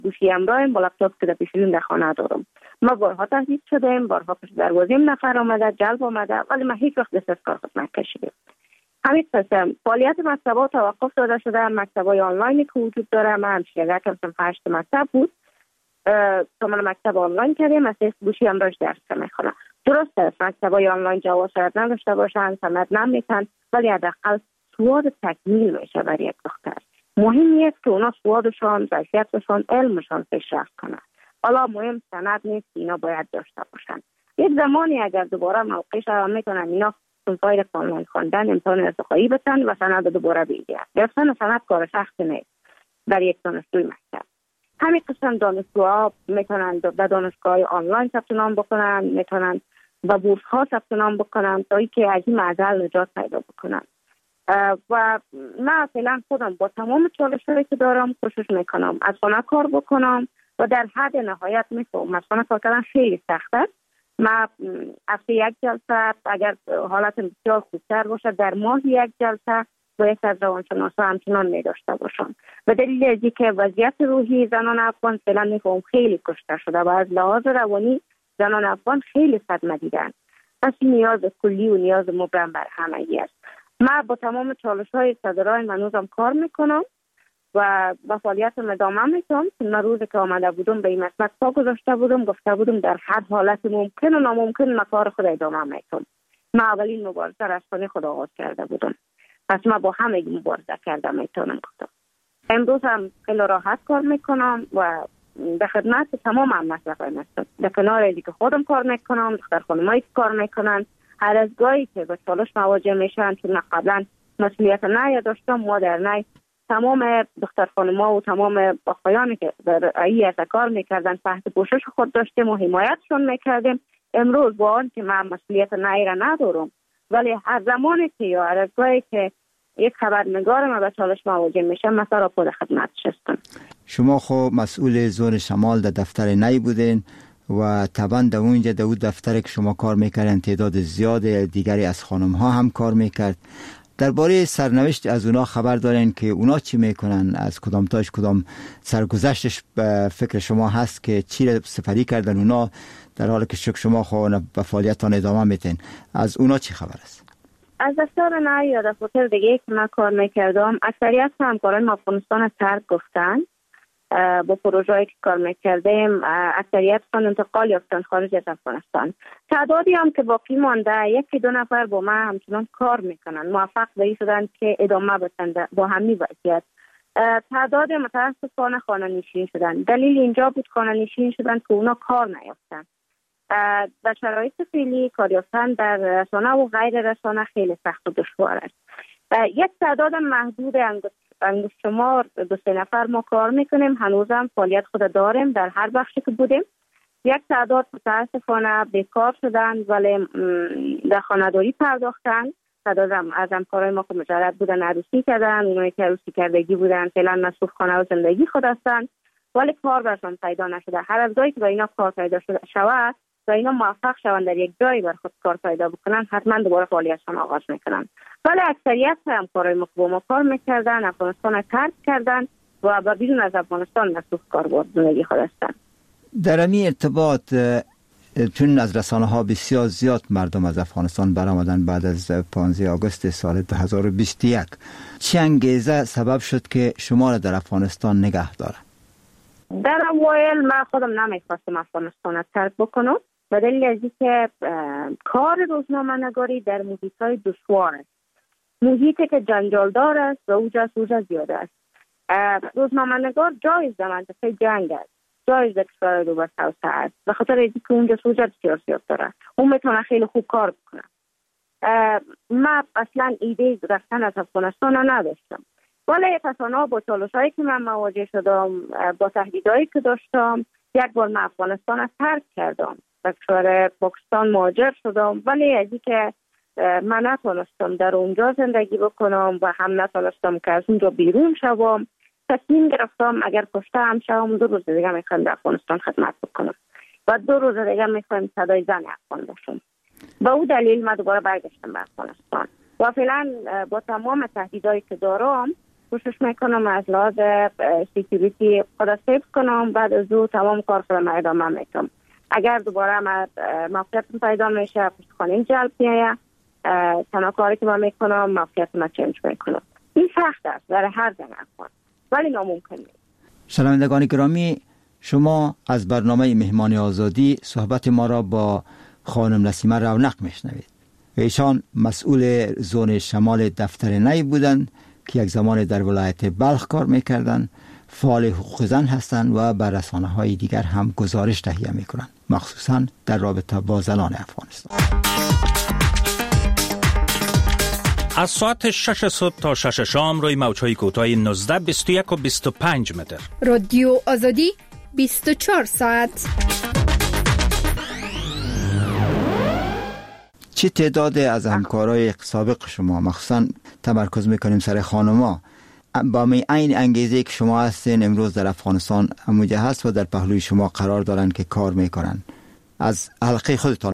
گوشی همراهم با لپتاپ که در پیشون در خانه دارم. ما بارها تهدید شدیم، بارها پشت دروازه نفر آمده، جلب آمده، ولی ما هیچ وقت دست از کار خود نکشیدیم. همین قسم فعالیت مکتب‌ها توقف داده شده. مکتب‌های آنلاینی که وجود داره، من همشیره کردم 8 مکتب بود، کاملا مکتب آنلاین کردیم، از گوشی همراهش درس میخونم. درست است مکتب‌های آنلاین جواز شاید نداشته باشن، سند نمیتن، ولی حداقل سواد تکمیل میشه برای یک دختر. مهم نیست که اونا سوادشان، ظرفیتشان، علمشان پیشرفت کنه. حالا مهم سند نیست، اینا باید داشته باشن. یک زمانی اگر دوباره موقعش هم میتونن اینا فایل آنلاین خواندن امتحان ارتقایی بتن و سند دوباره بگیرن. گرفتن سند کار سخت نیست برای یک دانشجوی مکتب. همین قسم دانشجوها میتونن در دانشگاه آنلاین ثبت نام بکنن، میتونن و بورس ها ثبت نام بکنن تا اینکه از این معضل نجات پیدا بکنن. و من فعلا خودم با تمام چالش‌هایی که دارم کوشش میکنم از خانه کار بکنم و در حد نهایت میفهمم از خانه کار کردن خیلی سخته. من هفته یک جلسه اگر حالت بسیار خوبتر باشه در ماه یک جلسه با یک از روانشناسا همچنان می داشته باشم و دلیل از اینکه وضعیت روحی زنان افغان فعلا میفهم خیلی کشته شده و از لحاظ روانی زنان افغان خیلی صدمه دیدن. پس نیاز کلی و نیاز مبرم بر همگی است. من با تمام چالش‌های صدرای منوزم کار میکنم و با فعالیتم ادامه میتونم. من روزی که آمده بودم به این مسئله پا گذاشته بودم، گفته بودم در هر حالت ممکن و ناممکن من کار خود ادامه میتونم. من اولین مبارزه را از خانه خود آغاز کرده بودم، پس من با همه مبارزه کرده میتونم گفتم. امروز هم خیلی راحت کار میکنم و به خدمت تمام هم مسئله هستم. در کنار اینکه که خودم کار میکنم، دختر خانمایی که کار میکنن، هر از گاهی که به چالش مواجه میشن، چون قبلا مسئولیت نه داشتم، ما در نه تمام دختر خانم‌ها و تمام آقایانی که در ای کار میکردن تحت پوشش خود داشتیم و حمایتشون میکردیم. امروز با آن که من مسئولیت نه را ندارم، ولی هر زمانی که یا هر از گاهی که یک خبرنگار ما به چالش مواجه میشه، مثلا را خود خدمتش هستم. شما خب مسئول زون شمال در دفتر نی بودین و طبعا در اونجا در اون دفتر که شما کار میکردن تعداد زیاد دیگری از خانم ها هم کار میکرد. درباره سرنوشت از اونا خبر دارین که اونا چی میکنن؟ از کدام تاش کدام سرگذشتش به فکر شما هست که چی را سپری کردن اونا در حالی که شما خواهن به فعالیتان ادامه میتین؟ از اونا چی خبر است؟ از دفتر نه یا دفتر دیگه که من کار میکردم، اکثریت همکاران افغانستان ترک گفتن. با پروژه‌ای که کار میکردیم اکثریت خان انتقال یافتن خارج از افغانستان. تعدادی هم که باقی مانده، یکی دو نفر با من همچنان کار میکنن، موفق به این شدن که ادامه بدن با همین وضعیت. تعداد متاسفانه خانه نشین شدن. دلیل اینجا بود خانه نشین شدن که اونا کار نیافتن. در شرایط فعلی کار یافتن در رسانه و غیر رسانه خیلی سخت و دشوار است. یک تعداد محدود انگشت شمار 2-3 نفر ما کار میکنیم، هنوزم فعالیت خود داریم در هر بخشی که بودیم. یک تعداد متاسفانه بیکار شدن ولی در خانه‌داری پرداختن. تعداد از همکارای ما که مجرد بودن عروسی کردن، اونایی که عروسی کردگی بودن فعلا مصروف خانه و زندگی خود هستن ولی کار برشان پیدا نشده. هر از گاهی که با اینا کار پیدا شود و اینا موفق شوند در یک جایی بر خود کار پیدا بکنن، حتما دوباره فعالیتشان آغاز میکنن. ولی اکثریت همکارای ما که با ما کار میکردن افغانستان ترک کردن و با بیرون از افغانستان مصروف کار و زندگی خود هستن. در این ارتباط چون از رسانه ها بسیار زیاد مردم از افغانستان برآمدن بعد از 15 آگوست سال 2021، چه انگیزه سبب شد که شما را در افغانستان نگه داره؟ در اوایل من خودم نمیخواستم افغانستان را ترک بکنم به دلیل از اینکه کار روزنامه نگاری در محیط‌های دشوار است، محیطی که جنجالدار است و اوج زیاده است. روزنامه نگار جایز در منطقه جنگ است، جایز در کشور رو توسعه است، به خاطر اینکه اونجا سوژه سیاسی داره، اون میتونه خیلی خوب کار بکنه. من اصلا ایده رفتن از افغانستان نداشتم، ولی تصانع با چالش‌هایی که من مواجه شدم، با تهدیدهایی که داشتم، یک بار من افغانستان را ترک کردم، به کشور پاکستان مهاجر شدم. ولی از اینکه من نتونستم در اونجا زندگی بکنم و هم نتونستم که از اونجا بیرون شوم، تصمیم گرفتم اگر کشته هم شوم 2 روز دیگه میخوام در افغانستان خدمت بکنم و 2 روز دیگه میخوام صدای زن افغان باشم. با اون دلیل من دوباره برگشتم به افغانستان و فعلا با تمام تهدیدایی که دارم کوشش میکنم از لحاظ سکیوریتی خود سیف کنم، بعد از او تمام کار خودم ادامه میکنم. اگر دوباره موقعیت پیدا میشه پشتخانه جلب میایه، تنها کاری که من میکنم موقعیت ما چنج میکنم. این سخت است برای هر زن افغان ولی ناممکن نیست. شنوندگان گرامی، شما از برنامه مهمان آزادی صحبت ما را با خانم نسیمه رونق میشنوید. ایشان مسئول زون شمال دفتر نی بودند که یک زمان در ولایت بلخ کار میکردند. فعال حقوق زن هستند و بر رسانه‌های دیگر هم گزارش تهیه میکنند، مخصوصا در رابطه با زنان افغانستان. از ساعت 6 صبح تا 6 شام روی موج‌های کوتاه 19، 21 و 25 متر. رادیو آزادی 24 ساعت. چه تعداد از همکارای سابق شما، مخصوصا تمرکز میکنیم سر خانم‌ها، با این انگیزه که شما هستین امروز در افغانستان اموجه هست و در پهلوی شما قرار دارن که کار میکنن، از حلقه خودتان؟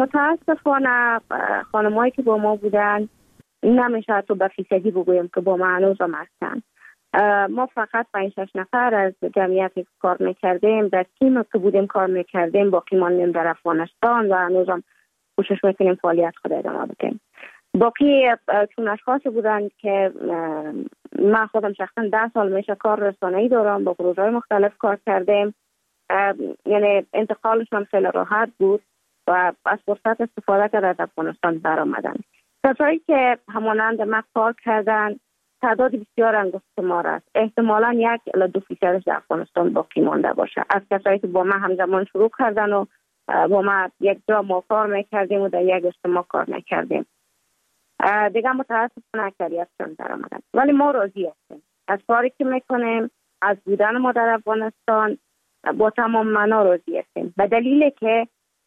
متاسفانه خانمایی که با ما بودن نمیشه تو به فیصدی بگویم که با ما هنوز هم هستن. ما فقط 5-6 نفر از جمعیتی که کار میکردیم در تیم که بودیم کار میکردیم باقی ماندیم در افغانستان و هنوز هم کوشش میکنیم فعالیت خود ادامه بدیم. باقی چون اشخاصی بودن که من خودم شخصا 10 سال میشه کار رسانه‌ای دارم، با پروژه‌های مختلف کار کردیم، یعنی انتقالشون خیلی راحت بود و از فرصت استفاده کرده از افغانستان برآمدن. کسایی که همانند ما کار کردن تعداد بسیار انگشتمار است. احتمالاً 1-2% در افغانستان باقی مانده باشه از کسایی که با ما همزمان شروع کردن و با ما یک جا ما کار میکردیم و در یک اجتماع کار میکردیم. دیگه متاسفانه اکثریتشون در آمدن، ولی ما راضی هستیم از کاری که میکنیم، از بودن ما در افغانستان با تمام معنا راضی هستیم، به دلیلی که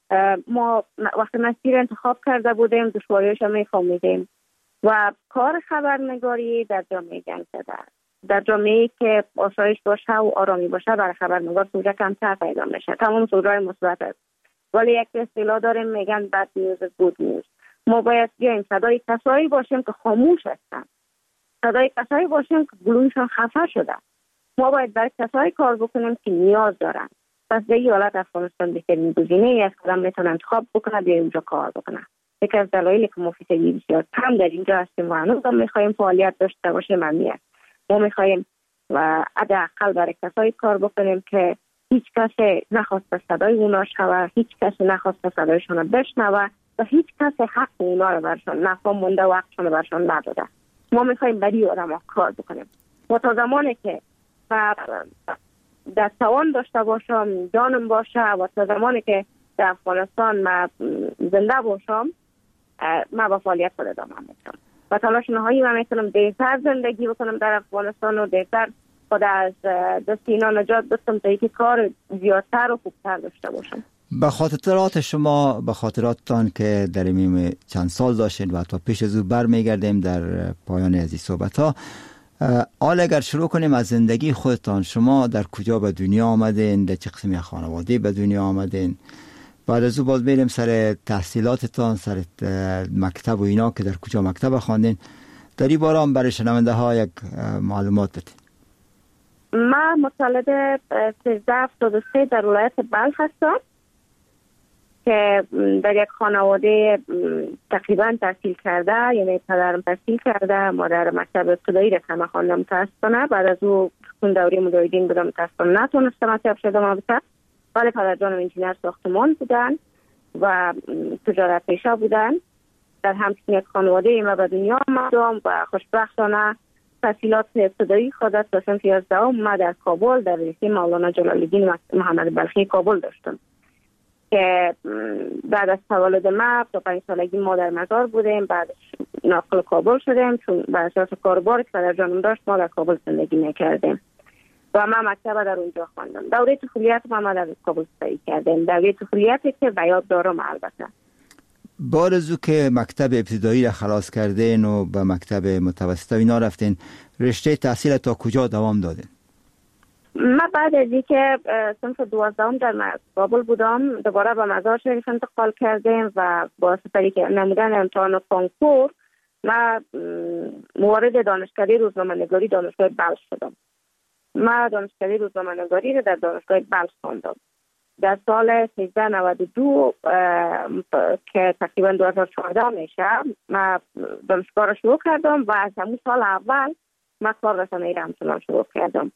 ما وقتی مسیر انتخاب کرده بودیم دشواریش هم میفهمیدیم و کار خبرنگاری در جامعه جنگ زده است. در جامعه‌ای که آسایش باشه و آرامی باشه برای خبرنگار سوژه کمتر پیدا میشه. تمام سوژه‌های مثبت است، ولی یک اصطلاح داریم میگن bad news is good news. ما باید بیایم صدای کسایی باشیم که خاموش هستن، صدای کسایی باشیم که گلویشان خفه شده. ما باید برای کسایی کار بکنیم که نیاز دارن. پس در این حالت افغانستان بهترین گزینه‌ای است که آدم میتونه انتخاب بکنه بیا اینجا کار بکنه. یکی از دلایلی که ما فیصدی بسیار کم در اینجا هستیم و هنوز هم میخوایم فعالیت داشته باشیم همین است. ما میخوایم و حداقل برای کسایی کار بکنیم که هیچ کسی نخواست صدای اونا شنوه، هیچ کسی نخواست صدایشون بشنوه و هیچ کسی حق اونا رو برشان نفهم مونده و حقشون رو برشان نداده. ما میخوایم برای آدم ها کار بکنیم. و تا زمانی که در توان داشته باشم، جانم باشه و تا زمانی که در افغانستان من زنده باشم من با فعالیت خود ادامه میدم و تلاش نهایی من میکنم دیرتر زندگی بکنم در افغانستان و دیرتر خود از دست اینا نجات بدم تا اینکه کار زیادتر و خوبتر داشته باشم. به خاطرات شما، به خاطراتتان که در این چند سال داشتین و تا پیش از او برمیگردیم در پایان از این صحبت ها، حال اگر شروع کنیم از زندگی خودتان، شما در کجا به دنیا آمدین، در چه قسمی خانواده به دنیا آمدین، بعد از او باز بریم سر تحصیلاتتان، سر مکتب و اینا که در کجا مکتب خواندین، در این باره هم برای شنونده ها یک معلومات بدین. من متولد 1373 در ولایت بلخ هستم که در یک خانواده تقریبا تحصیل کرده، یعنی پدرم تحصیل کرده، مادر مکتب ابتدایی را که خواندم متاسفانه، بعد از او چون دوره مجاهدین بودم متاسفانه نتونستم مکتب شدم البته، ولی پدرجانم انجینر ساختمان بودن و تجارت پیشه بودن. در همچین یک خانواده ما به دنیا آمدم و خوشبختانه تحصیلات ابتدایی خود از صنف 11 ما در کابل در لیسه مولانا جلال الدین محمد بلخی کابل داشتم که بعد از تولد ما تا 5 سالگی ما در مزار بودیم، بعدش ناقل کابل شدیم چون بر اساس کاربار که پدرجانم داشت ما در کابل زندگی میکردیم و من مکتب در اونجا خواندم. دوره طفولیت ما در کابل سپری کردیم، دوره طفولیتی که به یاد دارم. البته بعد از او که مکتب ابتدایی را خلاص کردین و به مکتب متوسط اینا رفتین، رشته تحصیل تا کجا دوام دادین؟ من بعد از اینکه صنف 12 در کابل بودم دوباره به مزار شریف انتقال کردیم و با سپری که نمودن امتحان کنکور من موارد دانشکده روزنامه‌نگاری دانشگاه بلخ شدم. من دانشکده روزنامه‌نگاری رو در دانشگاه بلخ خواندم. در سال 1392 که تقریبا 2014 میشه من دانشگاه رو شروع کردم و از همون سال اول من کار رسانه‌ای را همچنان شروع کردم.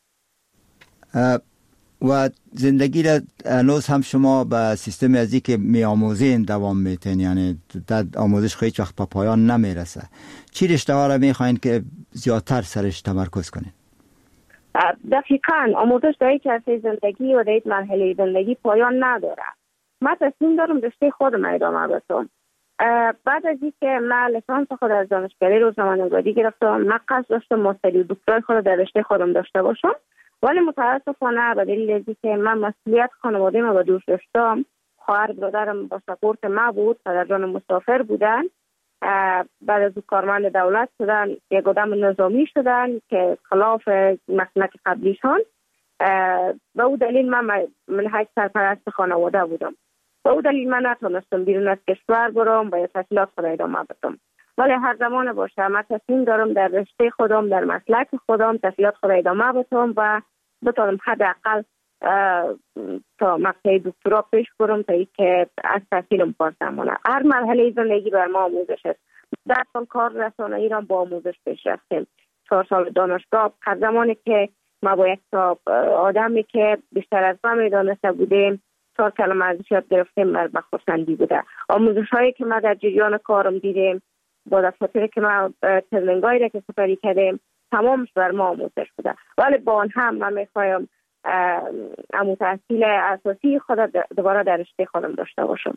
و زندگی را هنوز هم شما به سیستم ازی که می آموزین دوام میتین، یعنی در آموزش هیچ وقت به پایان نمیرسه. چی رشته ها را میخواین که زیادتر سرش تمرکز کنین؟ دقیقاً آموزش در یک عرصه زندگی و در یک مرحله زندگی پایان نداره. من تصمیم دارم رشته خودم ادامه بدم. بعد از اینکه من لیسانس خود از دانشکده روزنامه‌نگاری گرفتم، من قصد داشتم ماستری و دکترای خود در رشته خودم داشته باشم، ولی متاسفانه به دلیل اینکه من مسئولیت خانواده ما به دوش داشتم، خواهر برادرم با سپورت ما بود، پدرجان مسافر بودن، بعد از کارمند دولت شدن، یک آدم نظامی شدن که خلاف مسلک قبلیشان. به او دلیل من حیث سرپرست خانواده بودم. به او دلیل من نتونستم بیرون از کشور برم و تحصیلات خود ادامه بدم. ولی هر زمان باشه من تصمیم دارم در رشته خودم، در مسلک خودم تحصیلات خود ادامه بدم و بتونم حداقل تا مقطع دکترا پیش برم تا اینکه از تحصیلم پاسم مانه. هر مرحله زندگی بر ما آموزش است. 10 سال کار رسانه‌ای را با آموزش پیش رفتیم. 4 سال دانشگاه. هر زمانی که ما با یک آدمی که بیشتر از ما میدانسته بودیم 4 کلمه ازش یاد گرفتیم، بر خرسندی بوده. آموزش هایی که ما در جریان کارم دیدیم، با دفاتری که ما ترنینگایی را که سپری کردیم، تمامش بر ما آموزش بوده. ولی با آن هم من میخوایم امو تحصیل اساسی خود دوباره در رشته خودم داشته باشم.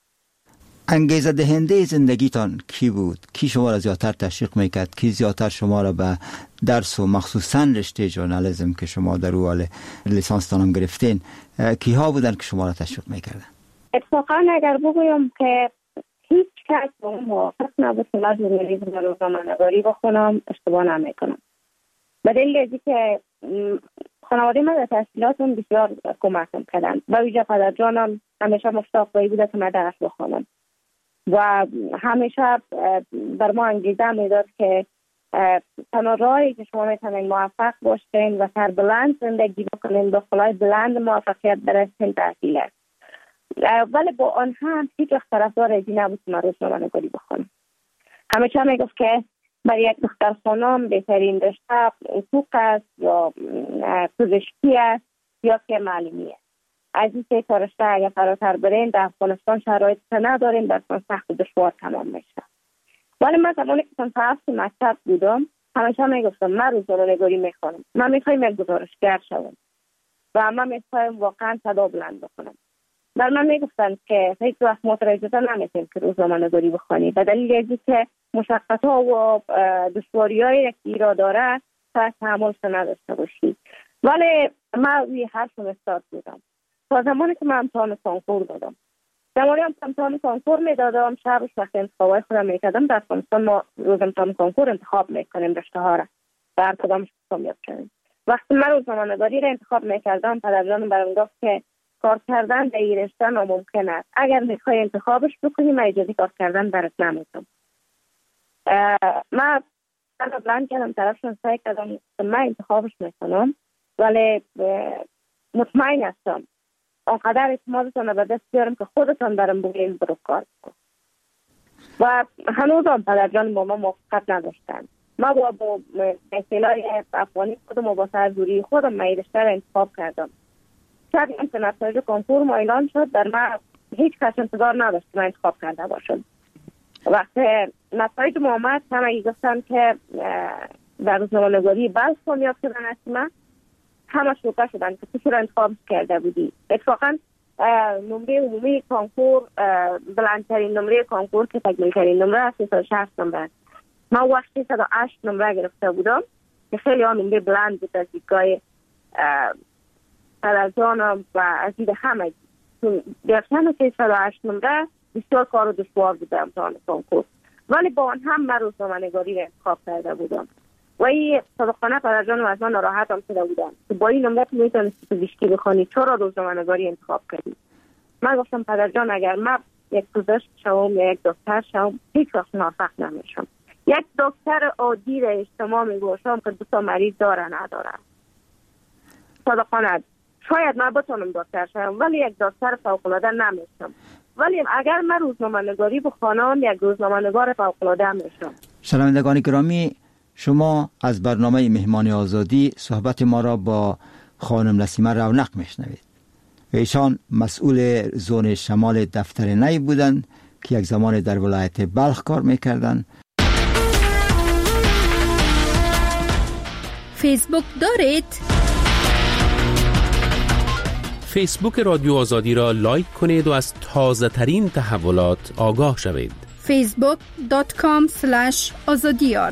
انگیزه دهنده زندگیتان کی بود؟ کی شما را زیادتر تشویق میکرد؟ کی زیادتر شما را به درس و مخصوصا رشته ژورنالیسم که شما در او حال لیسانستان هم گرفتین، کیها بودن که شما را تشویق میکردن؟ اتفاقا اگر بگویم که هیچ کس با اون موافق نبود که من ژورنالیسم و روزنامه‌نگاری بخونم، اشتباه نمیکنم. به دلیل اینکه که خانواده من در تحصیلاتم بسیار کمکم کردن. با ویژه پدرجانم همیشه مشتاق بوده که من درس بخونم و همیشه بر ما انگیزه میداد که تنها راهی که شما میتونید موفق باشین و سربلند زندگی بکنین، با خلای بلند موفقیت برسین، تحصیل است. ولی با آن هم هیچ وقت طرفدار ازی نبود که من روزنامه‌نگاری بخونم. همیشه میگفت که برای یک دختر خانم بهترین رشته حقوق است یا پزشکی است یا که معلمی است. از این سه رشته اگر فراتر برین در افغانستان شرایط نداریم، در سخت و دشوار تمام میشه. ولی من زمانی که صنف مکتب بودم همیشه میگفتم من روزنامه‌نگاری میخوانم، من میخوایم یک گزارشگر شوم و من میخوایم واقعا صدا بلند بکنم. بر من میگفتن که هیچ وقت متوجه نمیشیم که روزنامه‌نگاری بخوانی، به دلیل اینکه مشقت‌ها و دشواری‌هایی که ایراد داره تا تحملش نداشته باشی. ولی من روی حرفم استاد بودم تا زمانی که من امتحان کنکور دادم. زمانی امتحان کنکور میدادم، شبش وقت انتخابای خودم میکردم. در افغانستان ما روز امتحان کنکور انتخاب میکنیم رشته ها را و هر کدامش کامیاب شدیم. وقتی من روزنامه‌نگاری را انتخاب میکردم، پدرجانم برام گفت که کار کردن در این رشته ناممکن است. اگر میخوای انتخابش بکنی من اجازه کار کردن برات نمیدم. من بلند کردم، طرفشون سعی کردم من انتخابش میکنم، ولی مطمئن هستم آنقدر اعتمادتان به دست بیارم که خودتان برام بگین برو کار کن. و هنوز هم پدرجان با ما موافقت نداشتن. ما با تحصیلات افغانی خودم و با سرزوری خودم من رشته را انتخاب کردم. شاید هم که نتایج کنکور ما اعلان شد، در من هیچ کس انتظار نداشت که من انتخاب کرده باشم. وقتی نتایج ما آمد همه گفتن که در روزنامه‌نگاری بلخ کامیاب شدن هستیم، همه شوکه شدن که تو چرا انتخاب کرده بودی. اتفاقا نمره عمومی کنکور بلندترین نمره کنکور که تکمیل‌ترین نمره 360 نمره. من وقت 308 نمره گرفته بودم که خیلی ها نمره بلند بود از دیدگاه پدرجانم و از دید همه. گرفتن 308 نمره بسیار کار و دشوار بوده امتحان کنکور، ولی با آن هم من روزنامه‌نگاری را انتخاب کرده بودم و این صادقانه پدرجانم از من ناراحت هم شده بودم که با این نمره میتونستی پزشکی بخوانی، چرا روزنامه‌نگاری انتخاب کردی؟ من گفتم پدرجان اگر من یک پزشک شوم یا یک دکتر شوم هیچ وقت موفق نمیشم. یک دکتر عادی در اجتماع میگوشم که 2 مریض داره نداره. صادقانه شاید من بتونم دکتر شم ولی یک دکتر فوق‌العاده نمیشم. ولی اگر من روزنامه نگاری بخوانم یک روزنامه نگار فوق‌العاده میشم. شنوندگان گرامی، شما از برنامه مهمان آزادی صحبت ما را با خانم نسیمه رونق میشنوید. ایشان مسئول زون شمال دفتر نی بودند که یک زمان در ولایت بلخ کار میکردند. فیسبوک دارید؟ فیسبوک رادیو آزادی را لایک کنید و از تازه ترین تحولات آگاه شوید. facebook.com/azadiyar.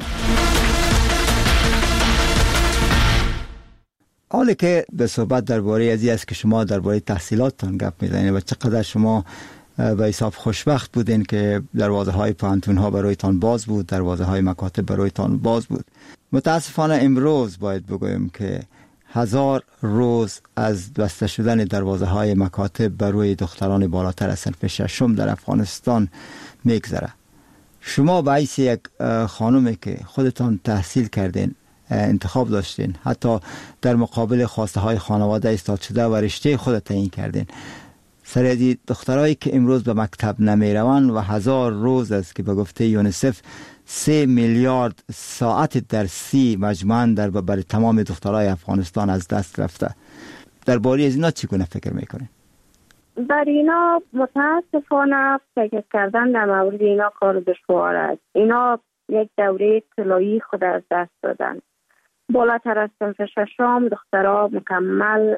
حالا که به صحبت درباره ازی است که شما درباره تحصیلاتتان گپ میزنید و چقدر شما به حساب خوشبخت بودین که دروازه های پانتون ها برایتان باز بود، دروازه های مکاتب برایتان باز بود. متاسفانه امروز باید بگویم که 1000 روز از بسته شدن دروازه های مکاتب برای دختران بالاتر از صنف 6 در افغانستان میگذره. شما به حیث یک خانومی که خودتان تحصیل کردین، انتخاب داشتین، حتی در مقابل خواسته های خانواده ایستاد شده و رشته خود تعیین کردین، سریعی دخترایی که امروز به مکتب نمی روند و 1000 روز است که به گفته یونیسف 3 میلیارد ساعت درسی مجموعاً برای تمام دخترای افغانستان از دست رفته. درباره از اینا چگونه فکر میکنین؟ در اینا متاسفانه فکر کردن در مورد اینا کار دشوار است. اینا یک دوره طلایی خود از دست دادن. بالاتر از صنف 6 دخترها مکمل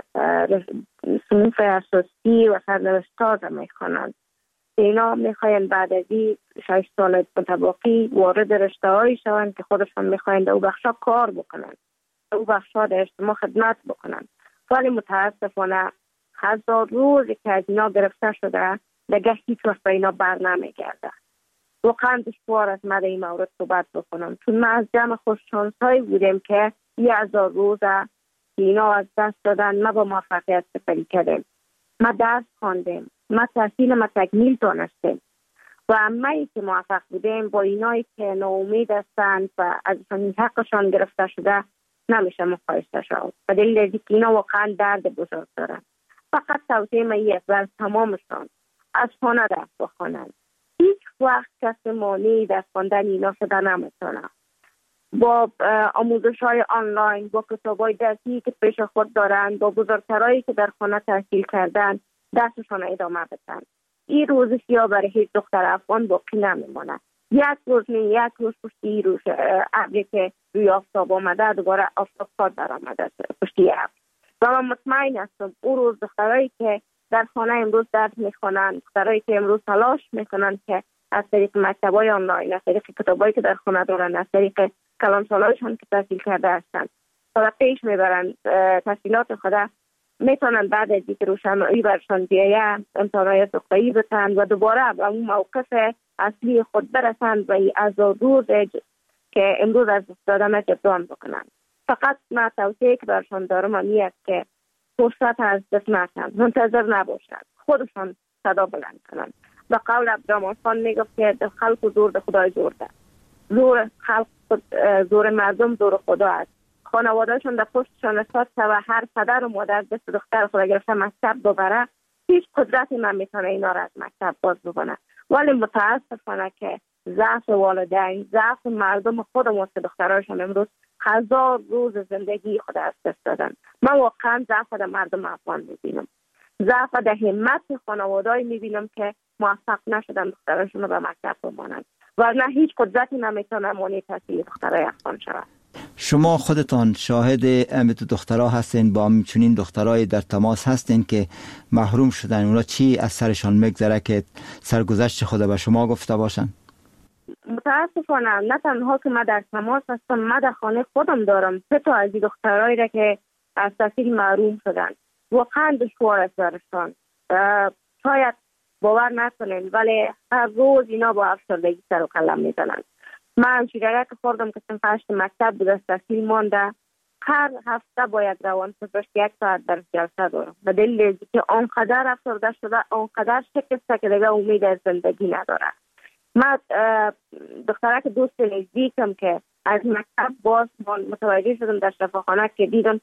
صنوف اساسی و سرنوشت تازه میخوانند. اینا میخواین بعد از 6 سال متباقی وارد رشته هایی شوند که خودشان میخواین در او بخشا کار بکنند، در او بخشا در اجتماع خدمت بکنند. ولی متاسفانه 1000 روزی که از اینا گرفته شده دیگه هیچ وقت به اینا بر نمیگرده. واقعا دشوار است من در این مورد صحبت بکنم، چون ما از جمع خوششانسایی بودیم که 1000 روزه که اینا از دست دادن ما با موفقیت سپری کردیم. ما درس خواندیم، ما تحصیل ما تکمیل دانستیم و همه‌ای که موفق بودیم با اینایی که ناامید هستند و ازشان حقشان گرفته شده نمیشه مقایسه شد. به دلیل از اینکه اینا واقعا درد بزرگ دارن. فقط توصیه من یک بر تمامشان از خانه درس بخوانند. هیچ وقت کسی مانعی در خواندن اینا شده نمیتونه. با آموزش های آنلاین، با کتاب های درسی که پیش خود دارند، با بزرگترایی که در خانه تحصیل کردن درسشان ادامه بدن. این روز سیاه برای هیچ دختر افغان باقی نمیمونه. یک روز پشتی روز ابری که روی آفتاب آمده دوباره آفتاب پاد برآمده پشتی ابر. و من مطمئن هستم اون روز دخترایی که در خانه امروز درس میخوانند، دخترایی که امروز تلاش میکنند که از طریق مکتب‌های آنلاین، از طریق کتابایی که در خانه دارن، از طریق کلانسالایشان که تحصیل کرده هستند تا پیش میبرند تحصیلات خود، میتونن بعد از اینکه روشنایی برشان بیاید امتحانات دکترایی بتن و دوباره به اون موقف اصلی خود برسند و از روز که امروز از دادن جبران بکنن. فقط من توصیه که برشان دارم این است که فرصت از دست نکنند، منتظر نباشند، خودشان صدا بلند کنند. به قول عبدالرحمن خان میگفت که خلق زور به خدای زور ده. زور خلق زور مردم زور خدا است. خانوادهشون در پشتشان اساس و هر پدر و مادر دست دختر خود گرفته مکتب ببره، هیچ قدرتی نمیتونه اینا را از مکتب باز بکنه. ولی متاسفانه که ضعف والدین، ضعف مردم خودمون که دختراشون امروز 1000 روز زندگی خود از دست دادن. من واقعا ضعف در مردم افغان میبینم، ضعف در همت خانواده‌ای میبینم که موفق نشدن دختراشون رو به مکتب بمانند و نه هیچ قدرتی نمیتونه مانع تحصیل دخترای افغان شود. شما خودتان شاهد امیت دخترها هستین، با همچنین دخترای در تماس هستین که محروم شدن، اونا چی از سرشان میگذره که سرگذشت خود به شما گفته باشن؟ متاسفانه نه تنها که من در تماس هستم، من در خانه خودم دارم 3 تا از این دخترایی را که از تحصیل محروم شدن. واقعا دشوار است برشان. شاید باور نکنین ولی هر روز اینا با افسردگی سر و کله میزنن. من شیرگه که خوردم که صنف 8 مکتب بود از تحصیل مانده، هر هفته باید روان پزشک 1 ساعت در جلسه دارم. به دلیل اینکه آنقدر افسرده شده، آنقدر شکسته که دیگه امید از زندگی نداره. من دخترک دوست نزدیکم که از مکتب باز متوجه شدم در شفاخانه که دیدم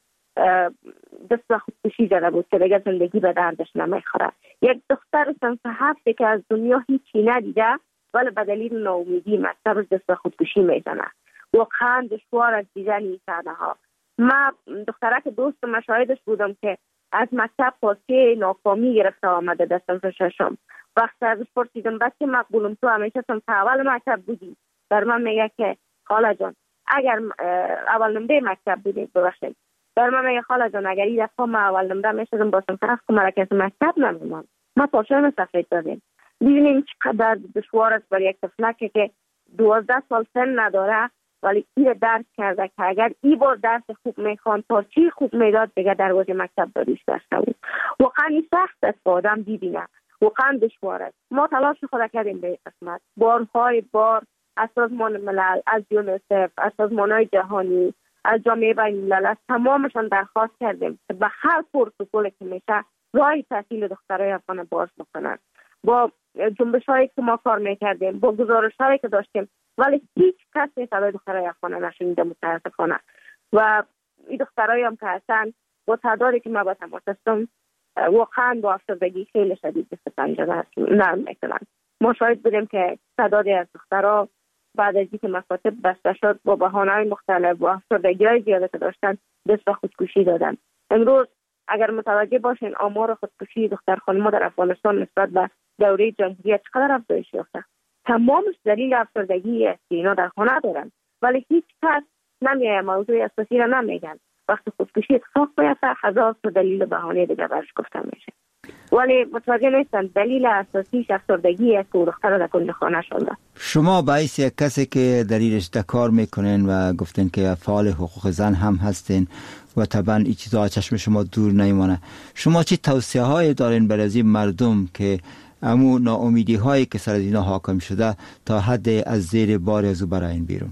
دست خودکشی زده بود که دیگه زندگی به دردش نمیخوره. یک دختر صنف 7 که از دنیا هیچی ندیده ولی به دلیل ناامیدی مکتب دست خودکشی میزنه. واقعا دشوار از دیدن این صحنه ها. من دخترک دوست مشاهدش بودم که از مکتب پاسه ناکامی گرفته آمده در صنف 6. وقت ازش پرسیدم بچه مقبولم تو همیشه صنف اول مکتب بودی؟ در من میگه که خاله جان اگر اول نمره مکتب بودی ببخشید. در من میگه خاله جان اگر این دفعه ما اول نمره میشدم با صنف 7 مرکز مکتب نمیمان. ما پاشم سفید دادیم. ببینیم چقدر دشوار است برای یک طفلک که 12 سال سن نداره ولی این درس کرده که اگر این بار درس خوب میخوان پارچی خوب میداد دیگه دروازه مکتب داریش داشته بود. واقعا این سخت است که آدم ببینه. واقعا دشوار است. ما تلاش خود کردیم به قسمت بارهای بار از سازمان ملل، از یونیسف، از سازمان‌های جهانی، از جامعه بین‌الملل، از تمامشان درخواست کردیم که به هر پروتکلی که میشه راه تحصیل دخترای افغان باز بکنن. با جنبش‌هایی که ما کار میکردیم، با گزارش‌هایی که داشتیم ولی هیچ کسی صدای دخترای افغان نشنیده متاسفانه. و این دخترایی هم که هستن با تعدادی که ما با تماس هستم واقعا با افسردگی خیلی شدید دست پنجه نرم میکنن. ما شاهد بودیم که تعدادی از دخترها بعد از اینکه مکاتب بسته شد با بهانه‌های مختلف و افسردگی‌های زیاده که داشتن دست به خودکشی دادن. امروز اگر متوجه باشین آمار خودکشی دختر خانم‌ها در افغانستان نسبت به دوره جمهوریت چقدر افزایش یافته. تمامش دلیل افسردگی است که اینا در خانه دارن ولی هیچ کس نمیاد موضوع اساسی را نمیگن. وقتی خودکشی اتفاق بیفته هزار تا دلیل و بهانه دیگه برش گفته میشه ولی متوجه نیستن دلیل اساسیش افسردگی است که دختر در کل خانه شده. شما باعث یک کسی که در این رشته کار میکنین و گفتین که فعال حقوق زن هم هستین و طبعا این چیزا چشم شما دور نمیمانه، شما چی توصیه های دارین برای این مردم که امو ناامیدی هایی که سر از اینا حاکم شده تا حد از زیر بار ازو براین بیرون؟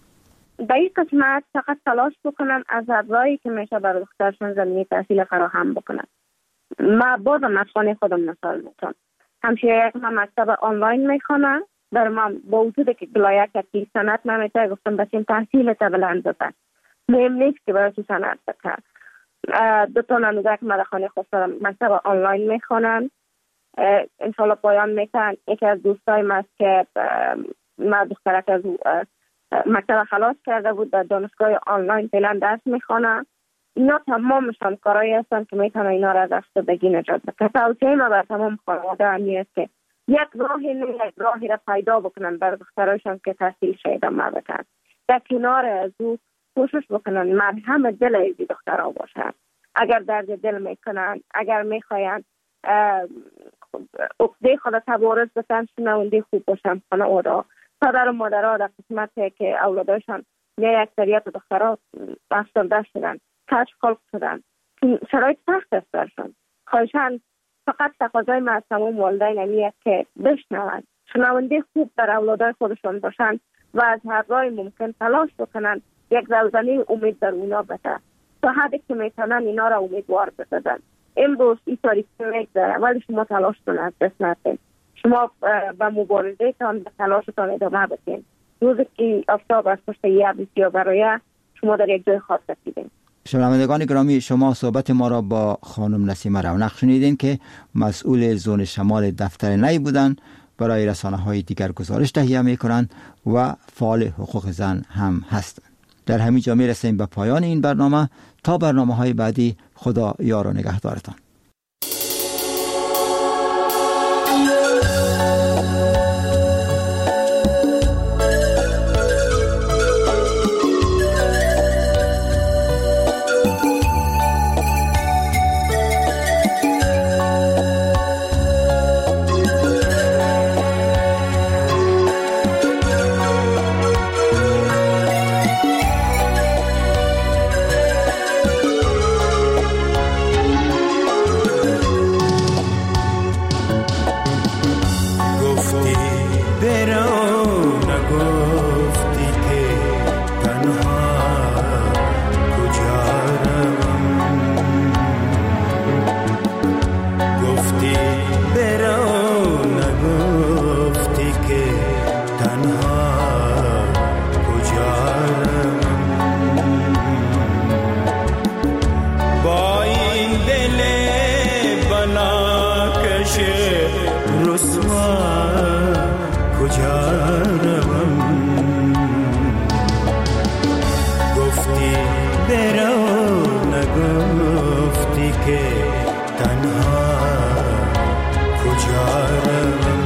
در این قسمت فقط تلاش بکنن از راهی که میشه برای دخترشون زمینه تحصیل فراهم بکنن. ما بازم از خانه خودم مثال میتونم. همشه یک مکتب آنلاین میخوانم در من با وجود که گلایه که سنت نمیتونه گفتم بچین تحصیل تا بلند بکن. مهم نیست که برای تو سنت بکن. 2 تا نموزه که من خانه خود مکتب آنلاین میخوانم. انشالله پایان میتن. یکی از دوستای من است که ما دخترک از مکتب خلاص کرده بود در دانشگاه آنلاین فعلا درس میخوانم. اینا تمامشان کارهایی هستن که میتونن اینا را از افسردگی نجات بدن. توصیه ما بر تمام خانواده همی است که یک راهی را پیدا بکنن برای دخترایشان که تحصیل ادامه بدن. در کنار از او کوشش بکنن مرهم دل از دخترها باشن. اگر درد دل میکنن، اگر میخواین عقده خود تبارز بسن، شنونده خوب باشن خانواده. پدر و مادرها در قسمت که اولادشان نه اکثریت دخترها افسرده شدن، کشف خلق شدن، شرایط سخت است برشان. خواهشان فقط تقاضای من از تمام والدین همیه که بشنون، شنونده خوب در اولادای خودشان باشن و از هر راه ممکن تلاش بکنن یک زلزله امید در اونا بده تا حدی که میتونن اینا را امیدوار بسازن. امروز این تاریخی میگذره ولی شما تلاش کنن از دست ندین. شما به مبارزه تان به تلاشتان ادامه بدین. روزی که آفتاب از پشت یه بسیار برای شما در یک جای خاص رسیدین. شنوندگان گرامی، شما صحبت ما را با خانم نسیمه رونق شنیدین که مسئول زون شمال دفتر نی بودن، برای رسانه‌های دیگر گزارش تهیه می‌کنند و فعال حقوق زن هم هستند. در همین جا می‌رسیم به پایان این برنامه. تا برنامه‌های بعدی، خدا یار و نگهدارتان. بلا کش رسوا کجا روم گفتی برو نگفتی که تنها کجا روم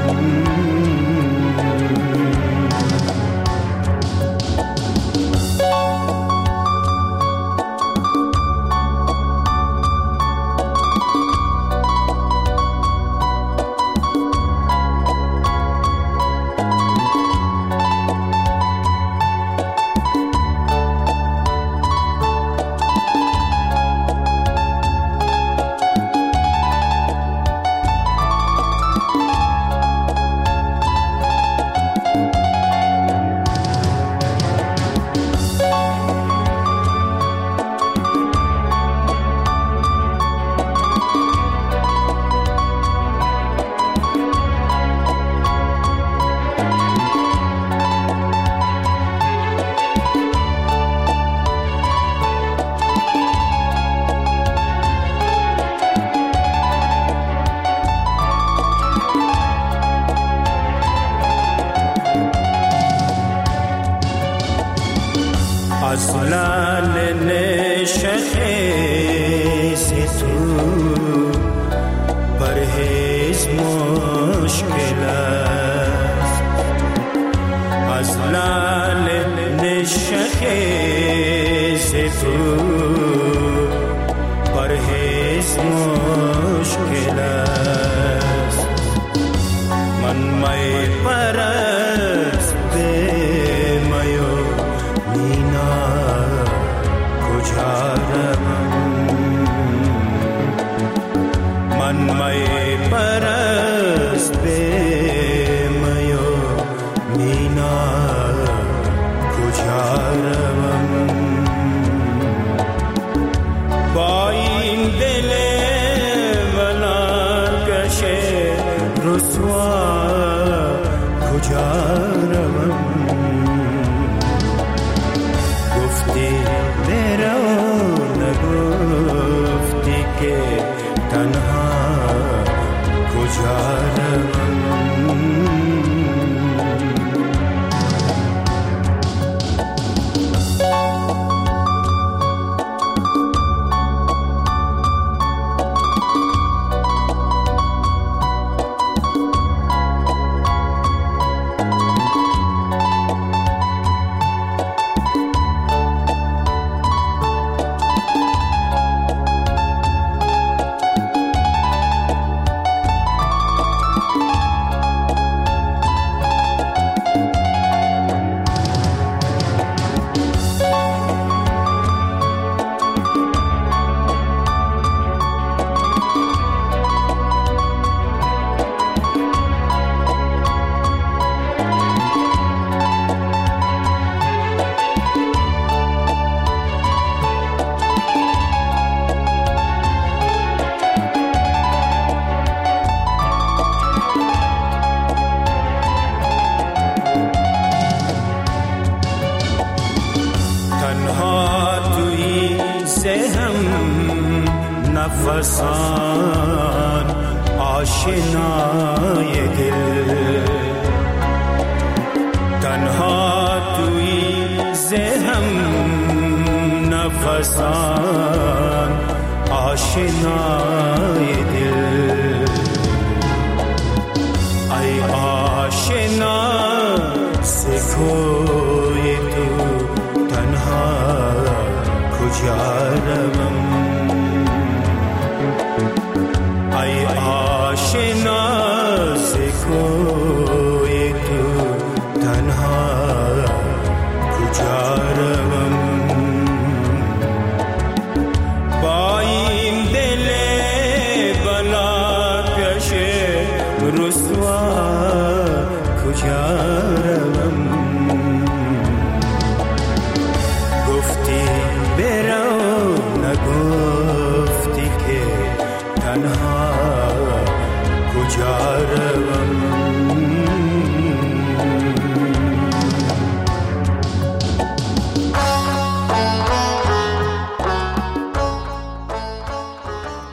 اصلال نشخیز تو پرهیز مشکل است اصلال نشخیز تو پرهیز مشکل است من می پرست به میو مینا کجا روم من می پرست به میو مینا کجا روم با این دل ولکش رسوا کجا روم گفتی برو نگفتی که تنها کجا روم نفسان آشنای دل تنها توی ذهن نفسان آشنای دل ای آشنا سکوی تو تنها کجا روم ای آشنا سکوی تو تنها کجا روم با این دل بلاکش رسوا کجا روم گفتی برو نگفتی که تنها کجا روم